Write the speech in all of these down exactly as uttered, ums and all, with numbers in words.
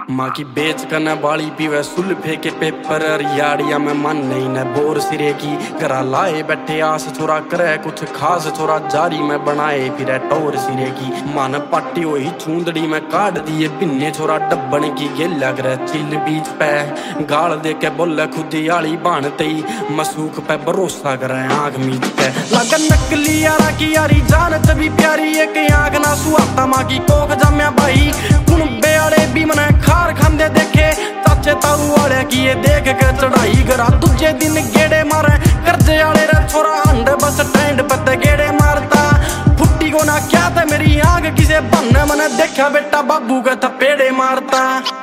माँ की बेच करने बाली पीवे सुल्फे के पेपर रियाड़िया में मन नहीं न बोर सिरे की करा लाए बैठे आस छोरा करे कुछ खास छोरा जारी में बनाए फिर टोर सिरे की मन पट्टी हुई चूंदड़ी में काट दिए बिन्ने छोरा डब्बन की गेला करे चिल बीच पे गाल दे के बोले खुदी आली बाणते मसूख पे भरोसा करे आग मीच पे लगन नकली यारा की यारी जान तभी प्यारी एक आग ना सुहाता माँ की कोख जम्या भाई कुनबे आले भी मने खार खांदे देखे चाचे ताऊ वाले की ये देख के चढ़ाई करा दूजे दिन गेड़े मारे कर्जे आले रे छोरा अंडे बस स्टैंड पे गेड़े मारता फुट्टी को ना क्या था मेरी आग किसे बनने मने देखा बेटा बाबू का थपेड़े मारता।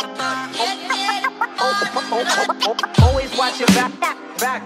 Always watch your back, back.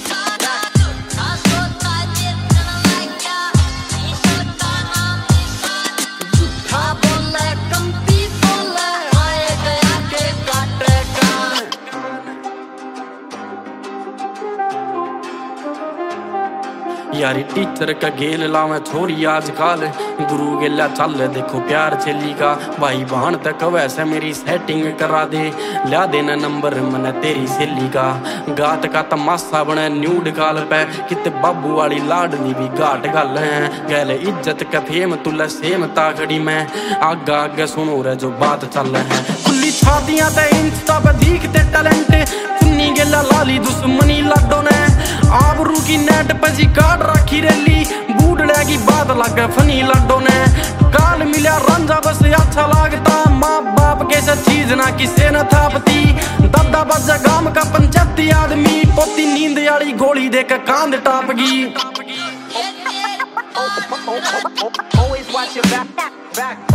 यारी टीचर का गेल लावे छोरी आजकल गुरु गेला चल देखो प्यार चली का भाई बहन तक वैसे मेरी सेटिंग करा दे ला देना नंबर मन तेरी सहेली का गात का तमाशा बने न्यूड गाल पे कित बाबू वाली लाडली भी गाट गल है गैल इज्जत का फेम तुला सेम ताकड़ी में आगा आगे सुनो रे जो बात चल है खुली छातियां ते इंस्टा पे दिखते टैलेंट चुन्नी गेला लाली दुश्मनी लाडो ने आबरू की नेट पे जी काट रखी रेली बूढ़े की बात लगे फनी लड्डो ने काल मिला रंजा बस अच्छा लगता माँ बाप कैसा चीज ना किसे न थापती दादा बजा गांव का पंचायती आदमी पोती नींद यारी गोली देकर कांध टापगी। Always watch your back, back.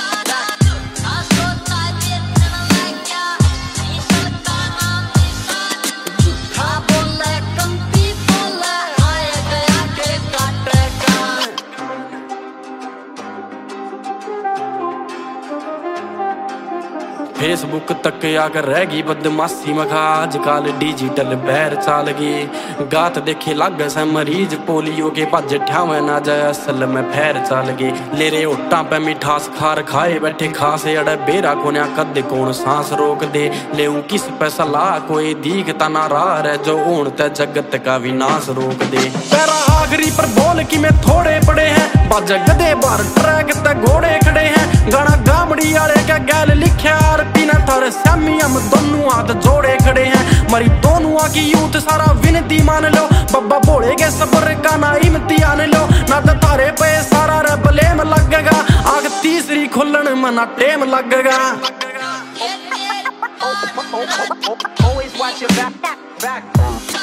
Facebook तक आकर रह गई बदमाशी मखा आजकल डिजिटल बैर चाल गई गात देखे लग से मरीज पोलियो के भज ठावे ना जाए असल में फैर चाल गए ले रे ओटा पे मिठास खार खाए बैठे खास अड़े बेरा कोन्या कद कौन सांस रोक दे ले किस पे सलाह कोई दीखता ना राह रे जो ऊन ते जगत का विनाश रोक दे पैरा आखिरी पर बोल कि मैं थोड़े पड़े हैं बाजा गदे बार ट्रैक ते घोड़े खड़े हैं गाना गामड़ी आले का गैल लिखा पीना थारे सैमी हम दोनों हाथ जोड़े खड़े हैं मरी दोनों की यूथ सारा विनती मान लो बब्बा बोले के सबर का ना इम्तिहान लो ना तो थारे पे सारा रे ब्लेम लगेगा आग तीसरी खुलन में ना टेम लगेगा। Always watch your back, back.